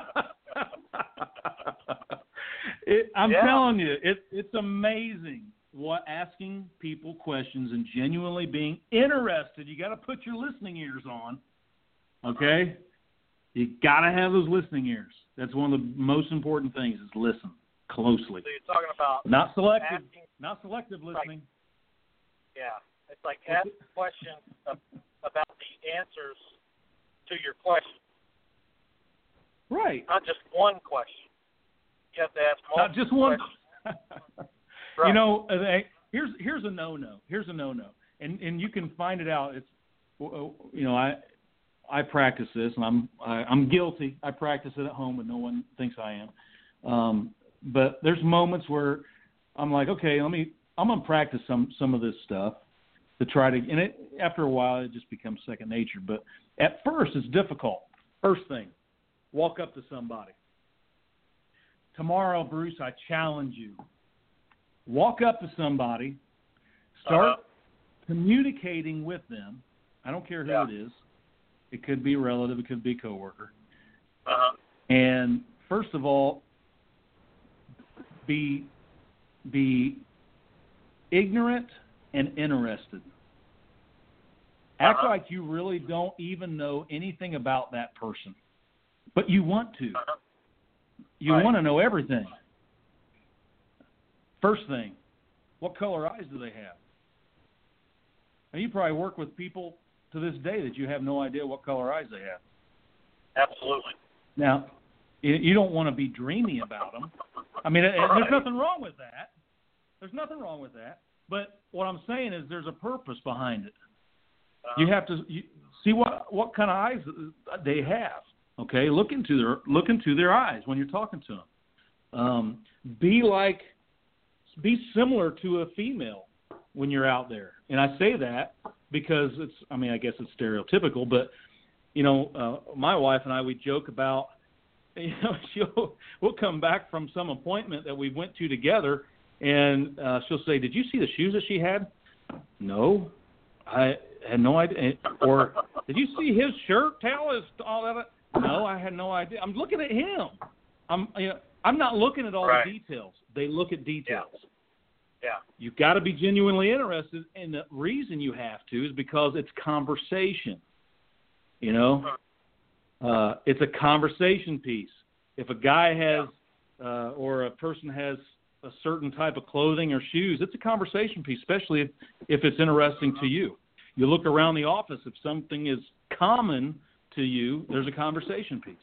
it, I'm yeah. telling you, it, it's amazing. What asking people questions and genuinely being interested. You got to put your listening ears on, okay? You got to have those listening ears. That's one of the most important things is listen closely. So you're talking about not selective, asking, not selective listening. Like, yeah, it's like ask questions about the answers to your question. Right. Not just one question. You have to ask multiple Not just one. questions. Right. You know, here's here's a no-no. Here's a no-no, and and you can find it out. It's, you know, I I practice this, and I'm I, I'm guilty. I practice it at home, but no one thinks I am. Um, but there's moments where I'm like, okay, let me. I'm gonna practice some some of this stuff to try to. And it after a while, it just becomes second nature. But at first, it's difficult. First thing, walk up to somebody. Tomorrow, Bruce, I challenge you. Walk up to somebody, start uh-huh. communicating with them. I don't care who yeah. it is. It could be a relative. It could be a coworker. Uh-huh. And first of all, be be ignorant and interested. Act uh-huh. like you really don't even know anything about that person, but you want to. Uh-huh. You right. want to know everything. First thing, what color eyes do they have? Now, you probably work with people to this day that you have no idea what color eyes they have. Absolutely. Now, you don't want to be dreamy about them. I mean, right. there's nothing wrong with that. There's nothing wrong with that. But what I'm saying is there's a purpose behind it. Uh-huh. You have to you, see what what kind of eyes they have. Okay, look into their look into their eyes when you're talking to them. Um, be like. Be similar to a female when you're out there. And I say that because it's, I mean, I guess it's stereotypical, but, you know, uh, my wife and I, we joke about, you know, she'll, we'll come back from some appointment that we went to together, and uh, she'll say, did you see the shoes that she had? No, I had no idea. Or, did you see his shirt, tail, his, all that? No, I had no idea. I'm looking at him. I'm, you know, I'm not looking at all right. the details. They look at details. Yeah. yeah. You've got to be genuinely interested, and the reason you have to is because it's conversation. You know, uh, it's a conversation piece. If a guy has uh, or a person has a certain type of clothing or shoes, it's a conversation piece, especially if, if it's interesting to you. You look around the office, if something is common to you, there's a conversation piece.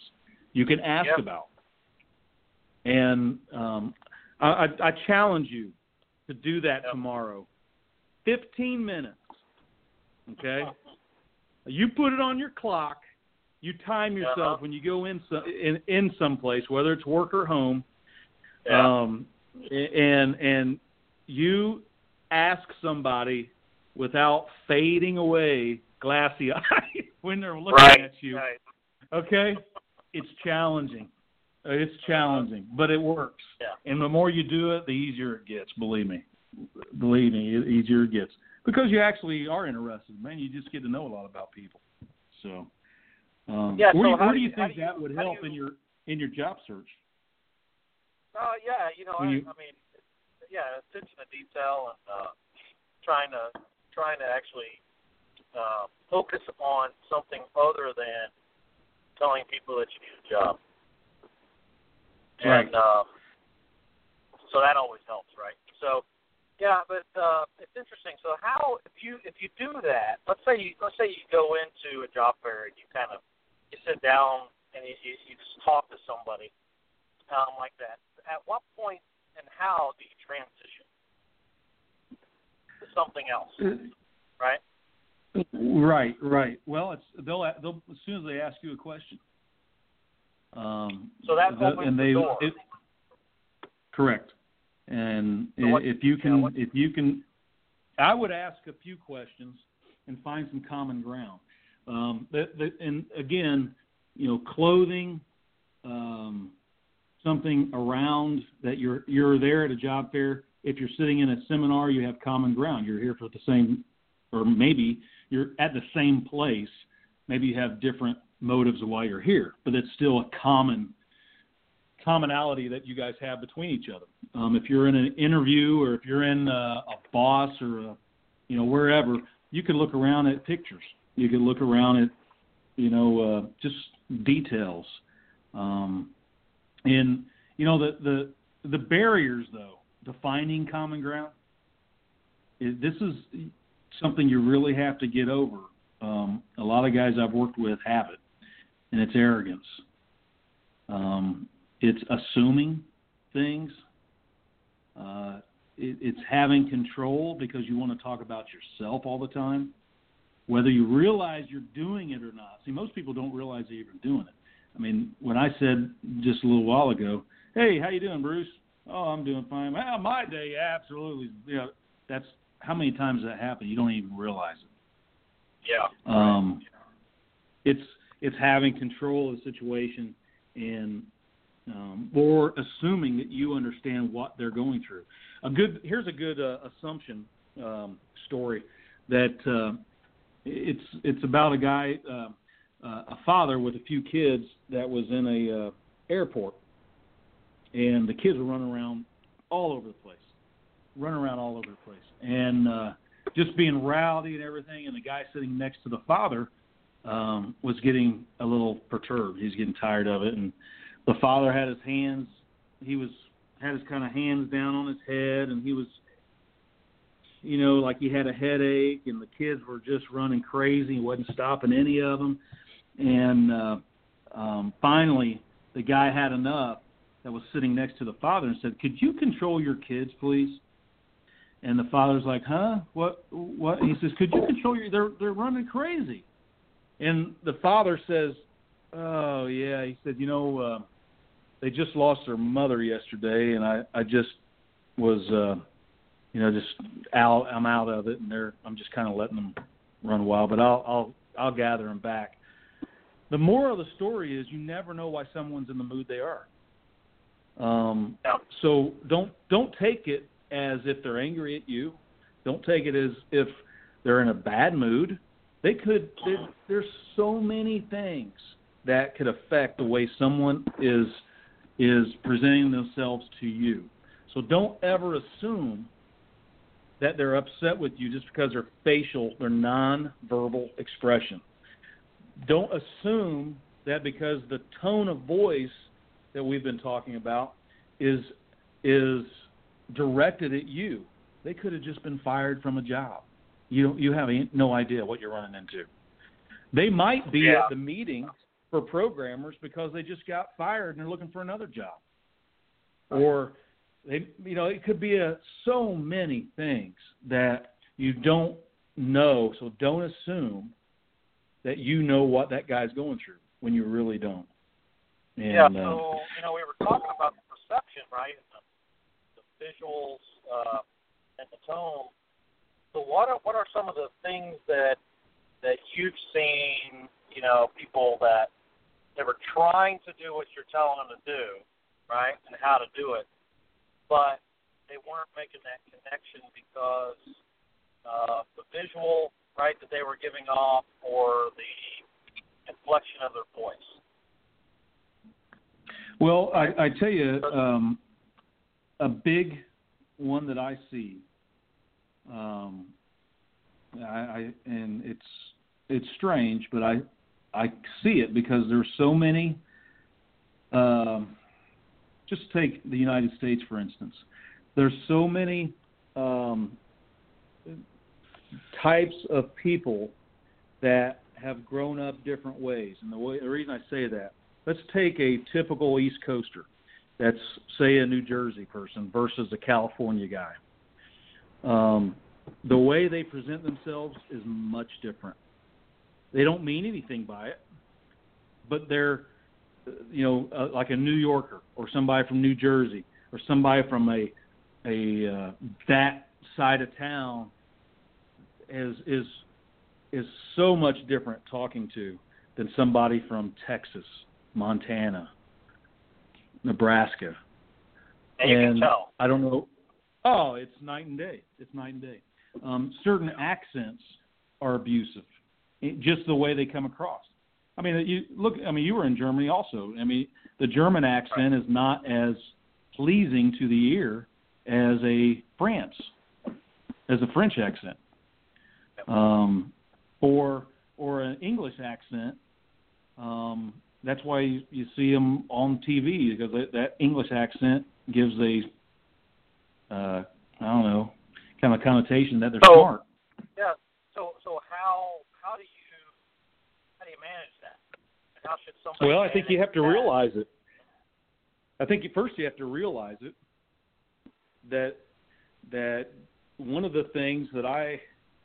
you can ask yep. about. And um, I, I, I challenge you to do that yep. tomorrow. fifteen minutes, okay? You put it on your clock. You time yourself uh-huh. when you go in, some, in in someplace, whether it's work or home, yeah. um, and and you ask somebody without fading away, glassy eye when they're looking right. at you. Right. Okay, it's challenging. It's challenging, uh-huh. but it works. Yeah. And the more you do it, the easier it gets. Believe me, believe me, the easier it gets because you actually are interested. Man, you just get to know a lot about people. So. Um, yeah, where, so do you, where do you do think you, that would help you, in your in your job search? Uh, yeah, you know, I, you, I mean, yeah, attention to detail and uh, trying to trying to actually uh, focus on something other than telling people that you need a job. Right. And um, so that always helps, right? So. Yeah, but uh, it's interesting. So how, if you if you do that, let's say you let's say you go into a job fair and you kind of you sit down and you, you, you just talk to somebody um, like that. At what point and how do you transition to something else? Right. Right. Right. Well, it's they'll, they'll as soon as they ask you a question. Um, so that opens and the they, door. It, correct. And so what, if you can, yeah, what, if you can, I would ask a few questions and find some common ground. Um, that, that, and again, you know, clothing, um, something around that you're you're there at a job fair. If you're sitting in a seminar, you have common ground. You're here for the same, or maybe you're at the same place. Maybe you have different motives of why you're here, but it's still a common commonality that you guys have between each other. Um, if you're in an interview or if you're in a, a boss or a, you know, wherever, you could look around at pictures. You could look around at, you know, uh, just details. Um, and, you know, the, the, the barriers, though, defining common ground, it, this is something you really have to get over. Um, a lot of guys I've worked with have it, and it's arrogance. Um, It's assuming things. Uh, it, it's having control because you want to talk about yourself all the time, whether you realize you're doing it or not. See, most people don't realize they're even doing it. I mean, when I said just a little while ago, "Hey, how you doing, Bruce?" "Oh, I'm doing fine." "Well, my day, absolutely." You know, that's how many times that happens. You don't even realize it. Yeah. Um, it's it's having control of the situation and. Um, or assuming that you understand what they're going through. A good here's a good uh, assumption um, story that uh, it's it's about a guy, uh, uh, a father with a few kids that was in a uh, airport, and the kids were running around all over the place, running around all over the place, and uh, just being rowdy and everything. And the guy sitting next to the father um, was getting a little perturbed. He was getting tired of it, and the father had his hands, he was, had his kind of hands down on his head, and he was, you know, like he had a headache, and the kids were just running crazy. He wasn't stopping any of them. And uh, um, finally, the guy had enough that was sitting next to the father and said, "Could you control your kids, please?" And the father's like, "Huh? What? What?" And he says, "Could you control your, they're, they're running crazy." And the father says, "Oh, yeah." He said, "You know, uh, they just lost their mother yesterday, and I, I just was, uh, you know, just out. I'm out of it, and they're, I'm just kind of letting them run wild. But I'll, I'll, I'll gather them back." The moral of the story is, you never know why someone's in the mood they are. Um, so don't, don't take it as if they're angry at you. Don't take it as if they're in a bad mood. They could. There's so many things that could affect the way someone is is presenting themselves to you. So don't ever assume that they're upset with you just because their facial, their non-verbal expression. Don't assume that because the tone of voice that we've been talking about is is directed at you. They could have just been fired from a job. You you have no idea what you're running into. They might be yeah. at the meeting for programmers because they just got fired and they're looking for another job. Or they, you know, it could be a, so many things that you don't know. So don't assume that you know what that guy's going through when you really don't. And, yeah. So uh, you know, we were talking about the perception, right? The, the visuals uh, and the tone. So what are what are some of the things that that you've seen? You know, people that they were trying to do what you're telling them to do, right, and how to do it, but they weren't making that connection because uh, the visual, right, that they were giving off or the inflection of their voice. Well, I, I tell you, um, a big one that I see, um, I, I and it's it's strange, but I I see it because there's so many. Um, just take the United States, for instance. There's so many um, types of people that have grown up different ways. And the, way, the reason I say that, let's take a typical East Coaster that's, say, a New Jersey person versus a California guy. Um, the way they present themselves is much different. They don't mean anything by it, but they're, you know, uh, like a New Yorker or somebody from New Jersey or somebody from a a uh, that side of town is is is so much different talking to than somebody from Texas, Montana, Nebraska. And you and can tell. I don't know. Oh, it's night and day. It's night and day. Um, certain accents are abusive, it, just the way they come across. I mean, you look. I mean, you were in Germany also. I mean, the German accent is not as pleasing to the ear as a France, as a French accent, um, or or an English accent. Um, that's why you, you see them on T V because that, that English accent gives a uh, I don't know kind of connotation that they're so, smart. Yeah. So so how how do you how do you manage that? How should somebody Well, I think you have to that? realize it. I think you, first you have to realize it, that that one of the things that I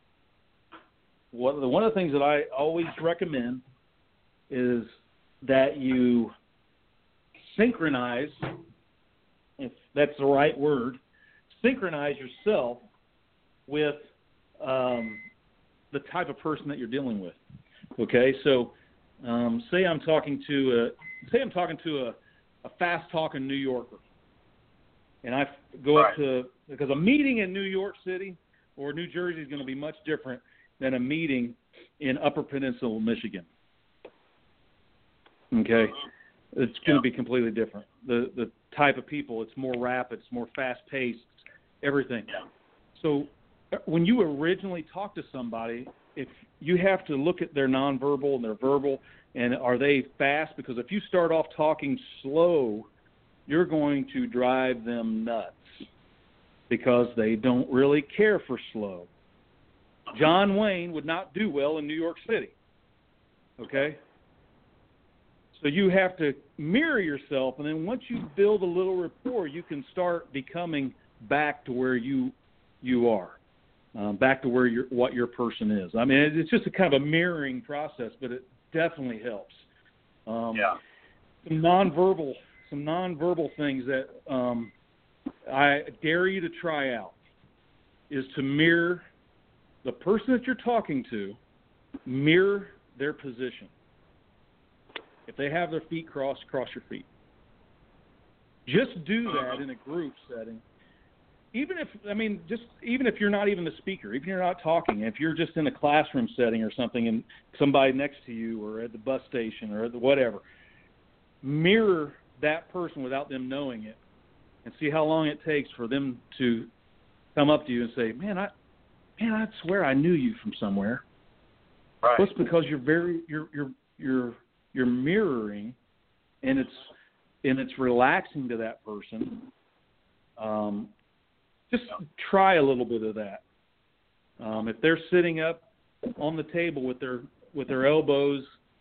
one of the, one of the things that I always recommend is that you synchronize, if that's the right word, synchronize yourself with um, the type of person that you're dealing with. Okay, so um, say I'm talking to a, say I'm talking to a, a fast-talking New Yorker, and I go right. up to because a meeting in New York City or New Jersey is going to be much different than a meeting in Upper Peninsula, Michigan. Okay, it's going yeah. to be completely different. The the type of people, it's more rapid, it's more fast-paced, everything. Yeah. So when you originally talk to somebody, if you have to look at their nonverbal and their verbal, and are they fast? Because if you start off talking slow, you're going to drive them nuts because they don't really care for slow. John Wayne would not do well in New York City. Okay? So you have to mirror yourself, and then once you build a little rapport, you can start becoming back to where you you are, um, back to where your what your person is. I mean, it's just a kind of a mirroring process, but it definitely helps. Um, yeah. Some nonverbal, some nonverbal things that um, I dare you to try out is to mirror the person that you're talking to, mirror their position. If they have their feet crossed, cross your feet. Just do that in a group setting. Even if, I mean, just even if you're not even the speaker, even if you're not talking, if you're just in a classroom setting or something and somebody next to you or at the bus station or at the whatever, mirror that person without them knowing it and see how long it takes for them to come up to you and say, man, I, man, I swear I knew you from somewhere. Right. Well, it's because you're very, you're, you're, you're, you're mirroring, and it's and it's relaxing to that person. Um, just try a little bit of that. Um, if they're sitting up on the table with their with their elbows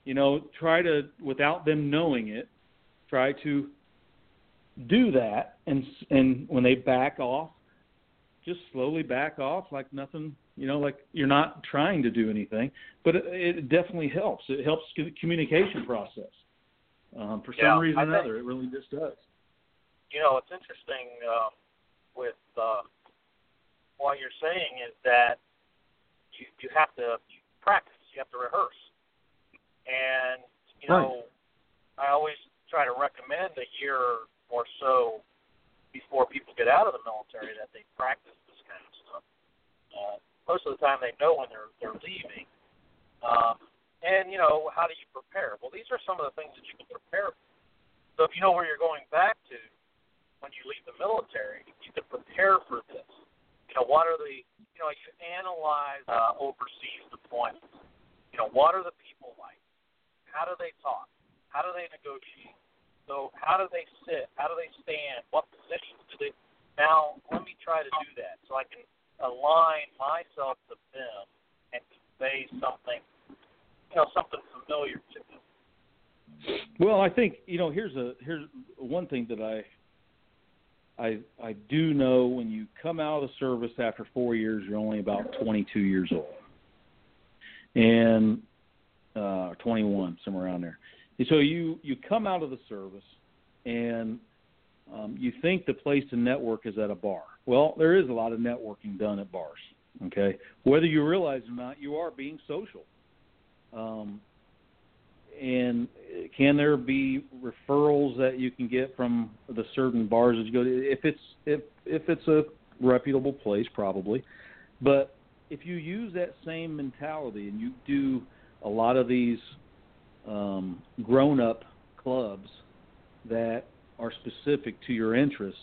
you know, try to, without them knowing it, try to do that. And, and when they back off, just slowly back off like nothing, you know, like you're not trying to do anything, but it, it definitely helps. It helps the communication process. Um, for some yeah, reason or think, another, it really just does. You know, it's interesting uh, with uh, what you're saying is that you, you have to practice, you have to rehearse. And, you know, right. I always try to recommend a year or so before people get out of the military that they practice this kind of stuff. Uh, most of the time they know when they're they're leaving. Um, and, you know, how do you prepare? Well, these are some of the things that you can prepare for. So if you know where you're going back to when you leave the military, you can prepare for this. You know, what are the, you know, you analyze uh, overseas deployments. You know, what are the people like? How do they talk? How do they negotiate? So how do they sit? How do they stand? What positions do they? Now, let me try to do that so I can align myself to them and convey something, you know, something familiar to them. Well, I think, you know, here's a here's one thing that I I I do know. When you come out of the service after four years, you're only about twenty-two years old, and uh, twenty-one, somewhere around there. And so you you come out of the service, and um, you think the place to network is at a bar. Well, there is a lot of networking done at bars. Okay, whether you realize it or not, you are being social. Um, and can there be referrals that you can get from the certain bars that you go to? If it's if if it's a reputable place, probably. But if you use that same mentality and you do a lot of these um, grown-up clubs that are specific to your interests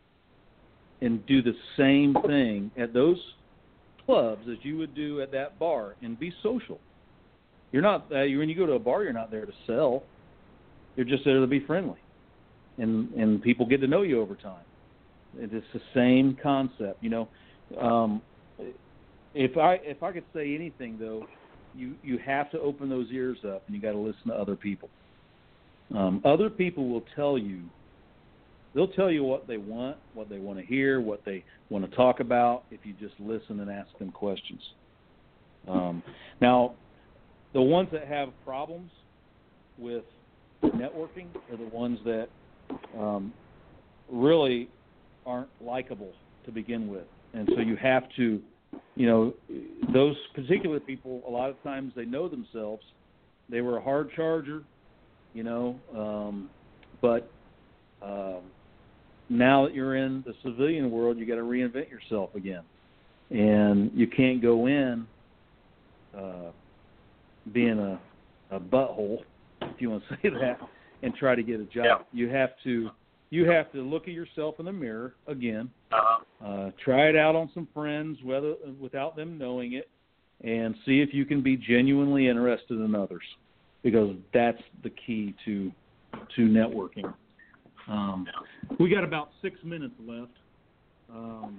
and do the same thing at those clubs as you would do at that bar and be social. You're not uh, when you go to a bar, you're not there to sell. You're just there to be friendly, and and people get to know you over time. It's the same concept, you know. Um, if I if I could say anything though, you you have to open those ears up, and you got to listen to other people. Um, other people will tell you. They'll tell you what they want, what they want to hear, what they want to talk about. If you just listen and ask them questions. Um, now. The ones that have problems with networking are the ones that um, really aren't likable to begin with. And so you have to, you know, those particular people, a lot of times they know themselves. They were a hard charger, you know, um, but um, now that you're in the civilian world, you got to reinvent yourself again. And you can't go in uh, being a, a butthole, if you want to say that, and try to get a job. Yeah. You have to you have to look at yourself in the mirror again, Uh-huh. uh, try it out on some friends whether without them knowing it, and see if you can be genuinely interested in others, because that's the key to to networking. Um, we got about six minutes left, um,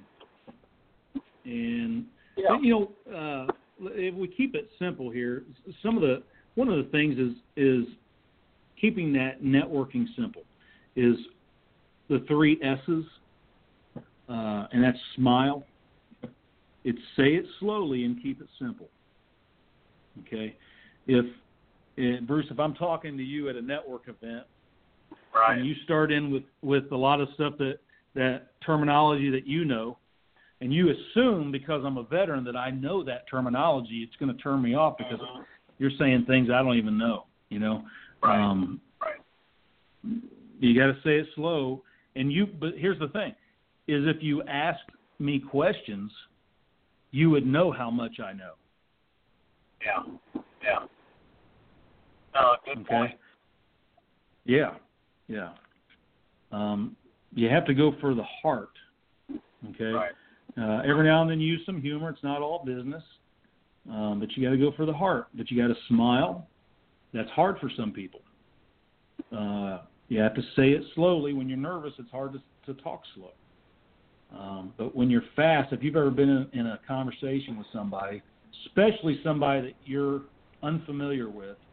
and yeah. you know. Uh, If we keep it simple here, some of the one of the things is is keeping that networking simple. Is the three S's, uh, and that's smile. It's say it slowly and keep it simple. Okay, if uh, Bruce, if I'm talking to you at a network event, right. and you start in with, with a lot of stuff that that terminology that you know. And you assume because I'm a veteran that I know that terminology, it's going to turn me off because mm-hmm. you're saying things I don't even know, you know. Right. Um, right. You got to say it slow. And you, but here's the thing, is if you ask me questions, you would know how much I know. Yeah. Yeah. Uh, good okay. point. Yeah. Yeah. Um, you have to go for the heart. Okay. Right. Uh, every now and then use some humor. It's not all business, um, but you got to go for the heart. But you got to smile. That's hard for some people. Uh, you have to say it slowly. When you're nervous, it's hard to, to talk slow. Um, but when you're fast, if you've ever been in, in a conversation with somebody, especially somebody that you're unfamiliar with,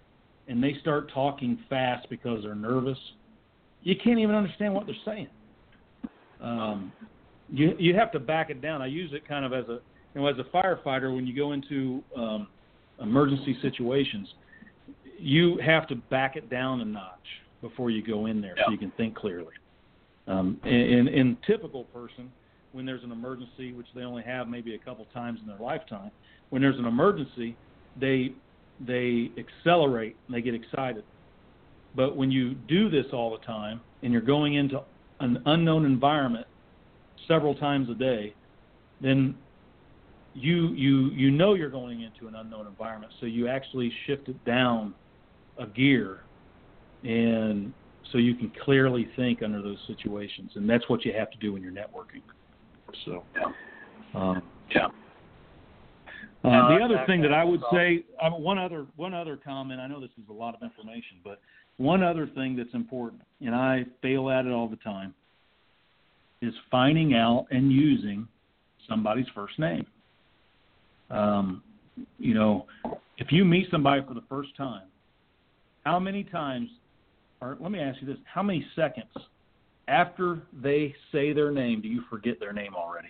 and they start talking fast because they're nervous, you can't even understand what they're saying. Um, you you have to back it down. I use it kind of as a you know as a firefighter when you go into um, emergency situations, you have to back it down a notch before you go in there, yeah. so you can think clearly. Um, in, in typical person, when there's an emergency, which they only have maybe a couple times in their lifetime, when there's an emergency, they they accelerate and they get excited. But when you do this all the time and you're going into an unknown environment several times a day, then you you you know you're going into an unknown environment, so you actually shift it down a gear, and so you can clearly think under those situations, and that's what you have to do when you're networking. So, um, yeah. Uh, uh, the other thing that I would say, um, one other one other comment. I know this is a lot of information, but one other thing that's important, and I fail at it all the time, is finding out and using somebody's first name. Um, you know, if you meet somebody for the first time, how many times, or let me ask you this, how many seconds after they say their name do you forget their name already?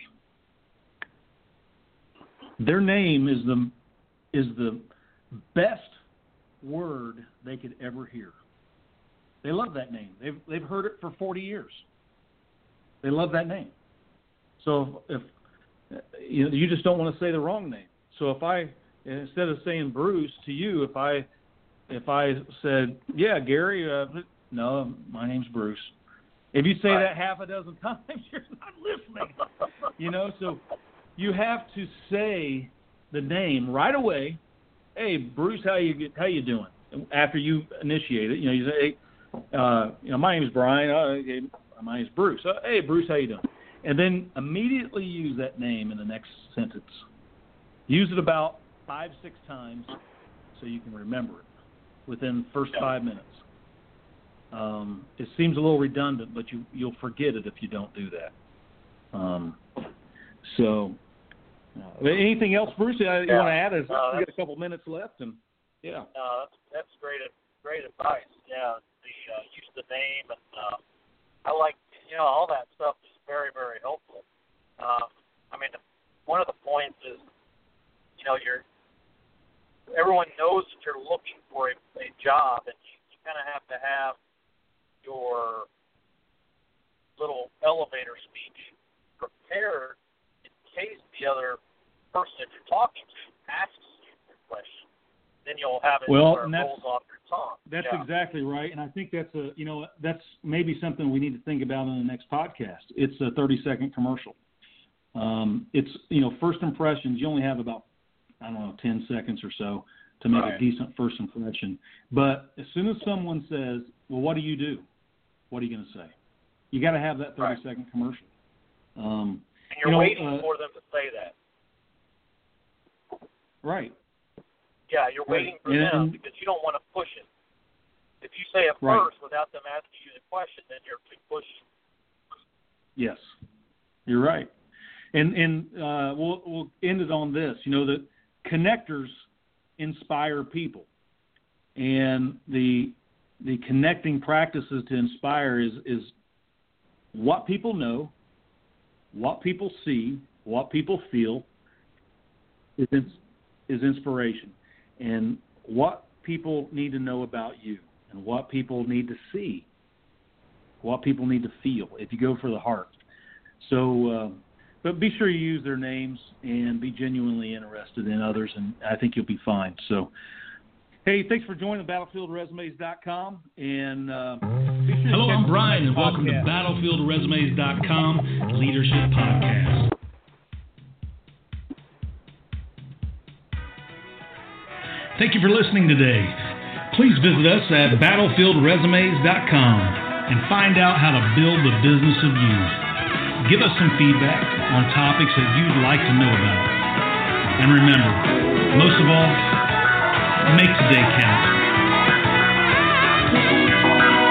Their name is the is the best word they could ever hear. They love that name. They've they've heard it for forty years. They love that name. So if, if you know, you just don't want to say the wrong name. So if I instead of saying Bruce to you, if I if I said, yeah, Gary, uh, no, my name's Bruce. If you say right. that half a dozen times, you're not listening. You know, so you have to say the name right away. Hey, Bruce, how you how you doing? After you initiate it, you know, you say, hey, uh, you know, my name's Brian. Uh, okay, my name's Bruce. Uh, hey, Bruce, how you doing? And then immediately use that name in the next sentence. Use it about five, six times so you can remember it within the first five minutes. Um, it seems a little redundant, but you, you'll forget it if you don't do that. Um, so, uh, anything else, Bruce, you, yeah. you want to add? Is, uh, we got a couple minutes left, and yeah. Uh, that's, that's great, great advice. Yeah, the uh, use of the name, and uh, I like, you know, all that stuff is very, very helpful. Um, I mean, one of the points is, you know, you're everyone knows that you're looking for a, a job, and you, you kind of have to have your little elevator speech prepared in case the other person that you're talking to asks you a question. Then you'll have it well, where it rolls off your tongue. That's yeah. exactly right, and I think that's a you know that's maybe something we need to think about in the next podcast. It's a thirty second commercial. Um, it's you know first impressions. You only have about I don't know ten seconds or so to make right. a decent first impression. But as soon as someone says, "Well, what do you do?" What are you going to say? You got to have that thirty right. second commercial. Um, and you're you know, waiting uh, for them to say that. Right. Yeah, you're waiting right. for and, them and, because you don't want to push it. If you say it right. first without them asking you the question, then you're too pushy. Yes, you're right. And and uh, we'll we'll end it on this. You know that connectors inspire people, and the the connecting practices to inspire is is what people know, what people see, what people feel is is inspiration, and what people need to know about you, and what people need to see, what people need to feel. If you go for the heart, so. Uh, But be sure you use their names and be genuinely interested in others, and I think you'll be fine. So, hey, thanks for joining battlefield resumes dot com. And uh, be sure hello, I'm Brian, and welcome to battlefield resumes dot com Leadership Podcast. Thank you for listening today. Please visit us at battlefield resumes dot com and find out how to build the business of you. Give us some feedback on topics that you'd like to know about. And remember, most of all, make today count.